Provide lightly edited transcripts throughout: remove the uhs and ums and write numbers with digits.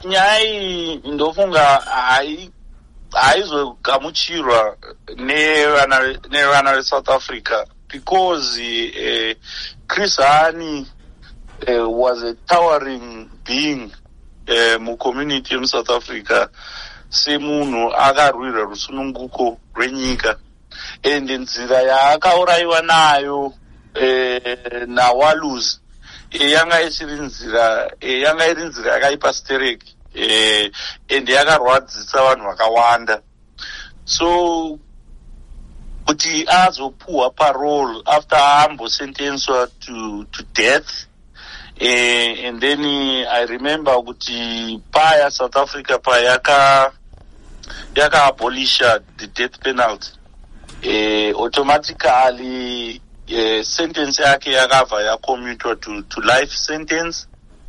nyaya iyi ndofunga haizogamuchirwa nevana veSouth Africa because Chris Hani was a towering being mucommunity yemuSouth Africa semunhu akarwira rusununguko rwenyika, ende nzira yaakaurayiwa nayo naWalus yanga iri nzira yakaipa stereki ende yakarwadzisa vanhu vakawanda. So kuti azopuwa parole after ambosentenswa to death, and then I remember kuti paya South Africa paya yaka-abolisha the death penalty, automatically sentence yake yakabva yacommutwa to life sentence.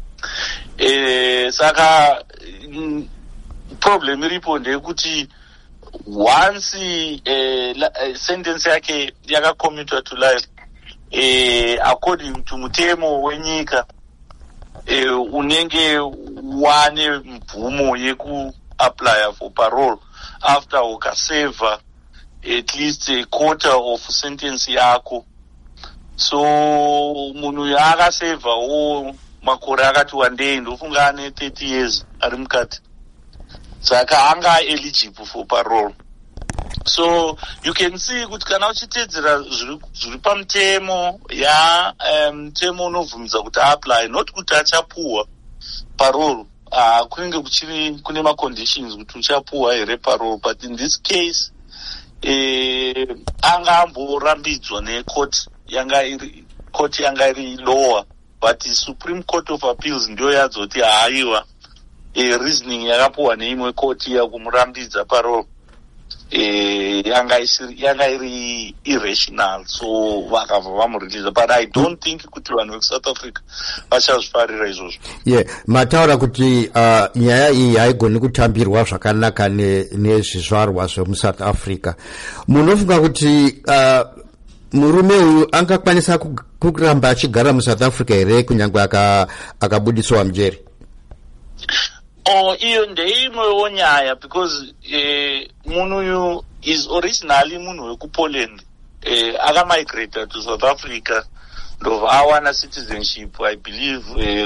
Saka problem iripo ndeyekuti once sentence yake yakacommutwa to life, according to mutemo wenyika, unenge wane mvumo yeku-apply for parole after ukaseva at least a quarter of sentence yako. So munhu yaakasevhawo makore akati wandei, ndofunga ane 30 years ari mukati, saka anga eligible for parole. So you can see kuti kana uchitedzera zviri pamutemo mutemo unovhumidza kuti apply, not kuti achapuwa parole, kunenge kune maconditions kuti uchapuwa here parole, but in this case anga amborambidzwa necourt yanga iri lower, but Supreme Court of Appeals ndiyo yadzoti haiwa reasoning yakapuwa neimwe court yakumurambidza parole yanga iri irrational, so vakabva vamureleasa. But I don't think kuti vanhu veSouth Africa vachazvifarira izvozvo. Mataura kuti nyaya iyi haigoni kutambirwa zvakanaka nezvizvarwa zvemuSouth Africa. Munofunga kuti murume uyu angakwanisa kuramba achigara muSouth Africa here kunyange akabudiswa mujeri? Iyo ndeimwewo nyaya, because munhu uyu is originally munhu wekuPoland, akamigrata to South Africa ndobva awana citizenship, I believe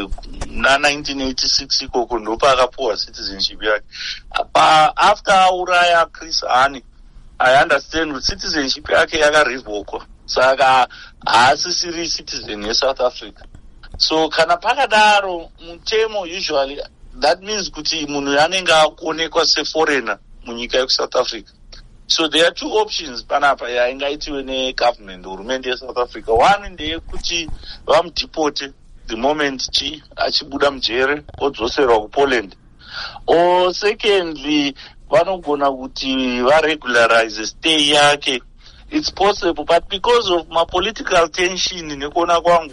na1986 ikoko ndopa akapuwa citizenship yake. After auraya Chris Hani, I understand kuti citizenship yake yakarevokwa, saka haasisiri citizen yeSouth Africa. So kana pakadaro mutemo usually that means kuti munhu anenge akuonekwa seforeigner munyika yekuSouth Africa. So there are two options panapa yaingaitiwe negovernment, hurumende yeSouth Africa. One ndeyekuti vamudeporte the moment achibuda mujere odzoserwa kuPoland, or secondly vanogona kuti varegularize stay yake. It's possible, but because of political tension nekuona kwangu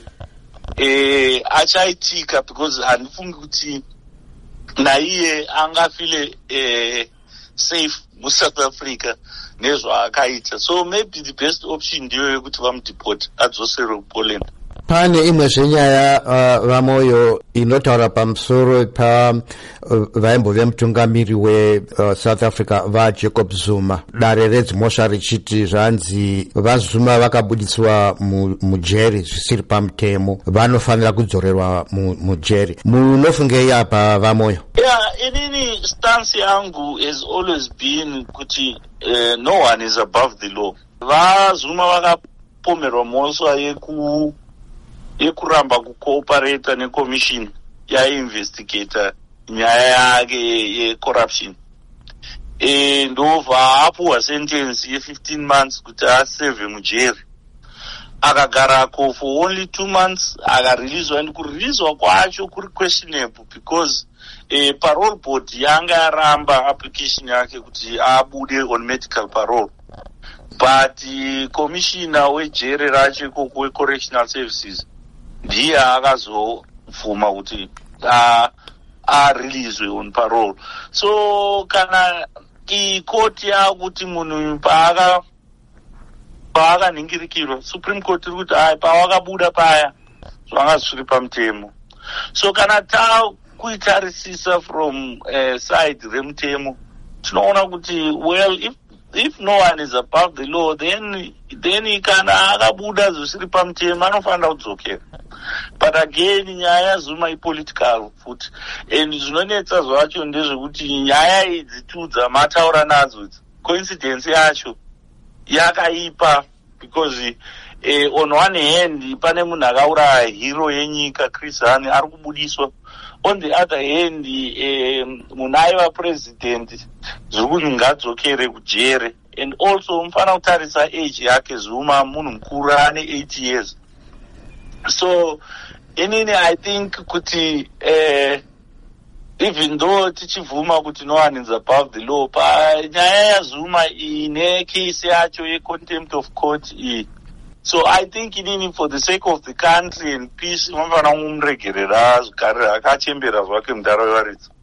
achaitika, because handifungi kuti naiye angafile safe muSouth Africa nezvaakaita. So maybe the best option ndiyo yekuti vamudeport adzoserwe kuPoland. Pane imwe zvenyaya vamoyo inotaura pamusoro vaimbove mutungamiri weSouth Africa vaJacob Zuma. Dare redzimhosva richiti zvanzi vaZuma vakabudiswa mujeri zvisiri pamutemo, vanofanira kudzorerwa mujeri. Munofungei apa vamoyo? Inini stance yangu has always been kuti no one is above the law. VaZuma vakapomerwa mhosva yekuramba kucooperata neCommission yainvestigata nyaya yake yecorruption, ndobva apuwa sentence ye15 months kuti aseve mujeri. Akagarako for only 2 months akareleaswa, and kureleaswa kwacho kuri questionable because parole board yanga yaramba application yake kuti abude on medical parole, but commissioner wejere racho ikoko wecorrectional services ndiye akazovhuma kuti areleaswe on parole. So kana ikoti yakuti munhu paakaningirikirwa, Supreme Court iri kuti pawakabuda paya zvanga zvisiri pamutemo. So kana kuitarisisa from side remutemo tinoona kuti well if no one is above the law then kana akabuda zvisiri pamutemo anofanira kudzokera. But again nyaya Zuma ipolitical futi, and zvinonetsa zvacho ndezvekuti nyaya idzi tu dzamataura nadzo coincidence yacho yakaipa, because on one hand pane munhu akauraya hero yenyika Chris Hani ari kubudiswa, on the other hand munhu aiva president zviri kuti ngadzokere kujere, and also mufanira kutarisa age yake Zuma munhu mukuru ane 8 years. So inini I think kuti even though tichivhuma kuti no one is above the law, pa nyaya yaZuma ine case yacho ye contempt of court so I think inini for the sake of the country and peace mafana umregerera zvigare akachembera zvake mundaraunda yevaridzi.